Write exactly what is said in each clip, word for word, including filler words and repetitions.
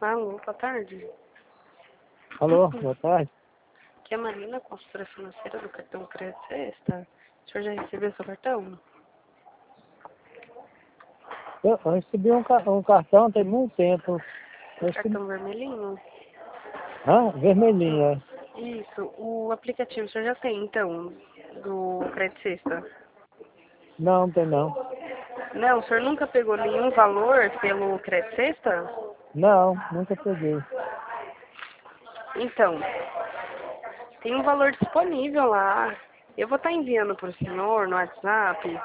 Alô, boa tarde. Alô, boa tarde. Aqui é a Marina, consultora financeira do cartão Crédito Sexta. O senhor já recebeu seu cartão? Eu, eu recebi um, ca- um cartão tem muito tempo. Eu recebi... Cartão vermelhinho? Ah, vermelhinho, é. Isso, o aplicativo o senhor já tem, então, do Crédito Sexta? Não, tem não. Não, o senhor nunca pegou nenhum valor pelo Crédito Sexta? Não, nunca peguei. Então, tem um valor disponível lá. Eu vou estar enviando para o senhor no WhatsApp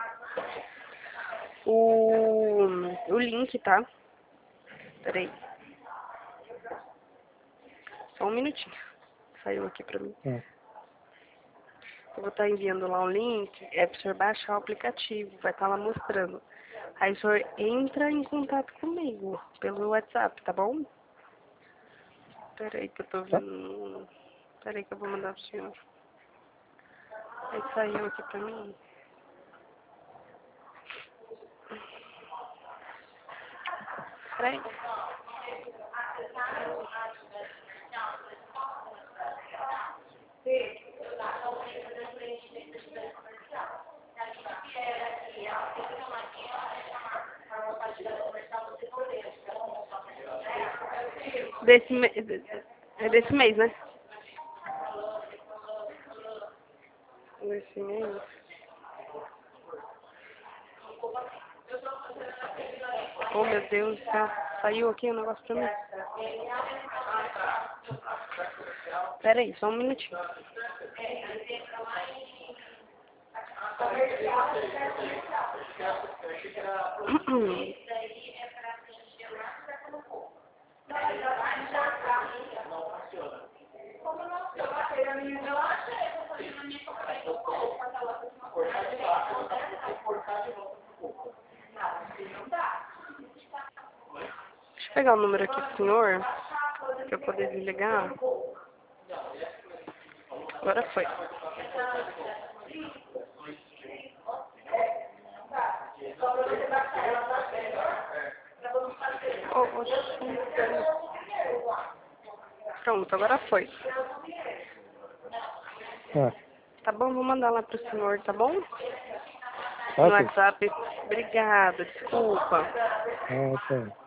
o, o link, tá? Peraí. Só um minutinho. Saiu aqui pra mim. É. Eu vou estar enviando lá o link, é pro senhor baixar o aplicativo, vai estar lá mostrando. Aí o senhor entra em contato comigo pelo WhatsApp, tá bom? Peraí que eu tô Tá. vendo. Peraí que eu vou mandar pro senhor. Aí saiu aqui pra mim. Peraí. Desse, me... É desse mês, né? Desse mês. Oh, meu Deus do céu. Saiu aqui o negócio pra mim. Pera aí, só um minutinho. Deixa eu pegar o número aqui pro senhor, pra eu poder desligar. Agora foi. Oh, oh, pronto, agora foi. É. Tá bom? Vou mandar lá pro senhor, tá bom? No Ok. WhatsApp. Obrigada, desculpa. É, ok.